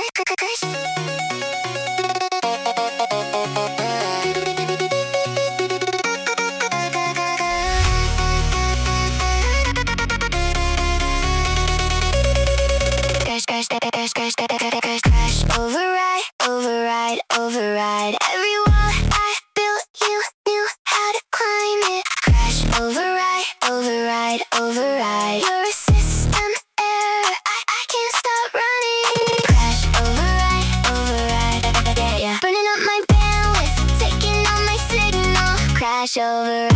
Override, override, override. Every wall I built, you knew how to climb it. Crash, override, override, override. You're a system error, I can't stop running. Crash, override, override, yeah, yeah. Burning up my bandwidth, taking all my signal. Crash, override,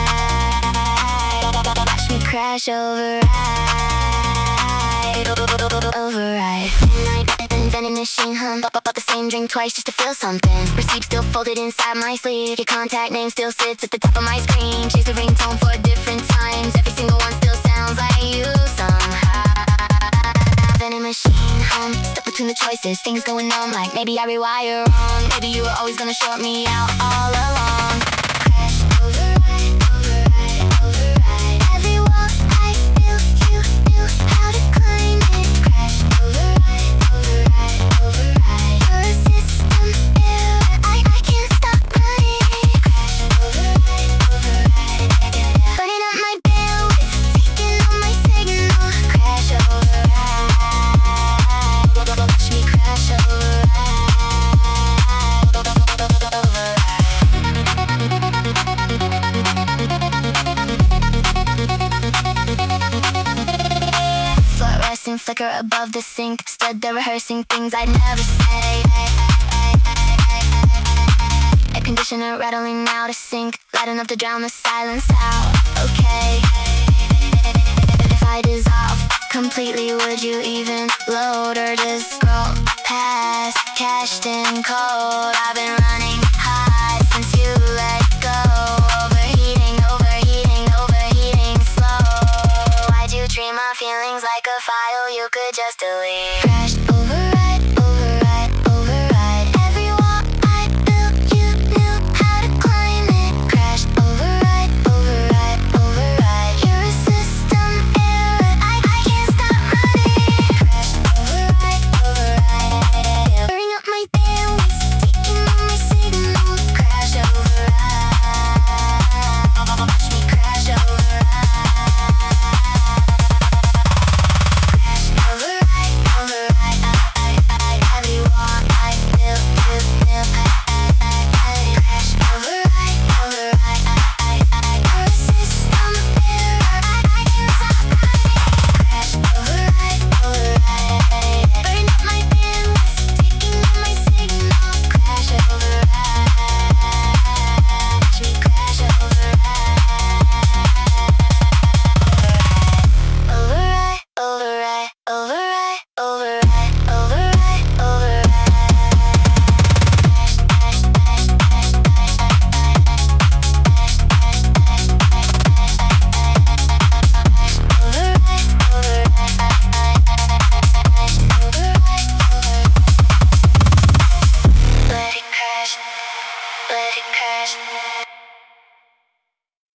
watch me crash, override, override. Vending machine hum, but the same drink twice just to feel something. Receipt still folded inside my sleeve. Your contact name still sits at the top of my screen. Change the ringtone for different times. Every single one still sounds like you somehow. Vending machine hum, stuck between the choices. Things going on like maybe I rewire wrong. Maybe you were always gonna short me out all along. Crash, override, override, override. Every wall I built, you knew how to climb it. Crash, override, override, override. You're a system error, I can't stop running. Crash, override, override, yeah, yeah. Burning up my bandwidth, taking all my signal. Crash, override, watch me crash, override, override. Fluorescent flicker above the sink. Stood there rehearsing things I'd never say. Air conditioner rattling out of sync, loud enough to drown the silence out. Okay, if I dissolve completely, would you even load or just scroll past? Cached in code, I've been running hot since you let go. Overheating, overheating, overheating slow. Why'd you treat my feelings like a file you could just delete?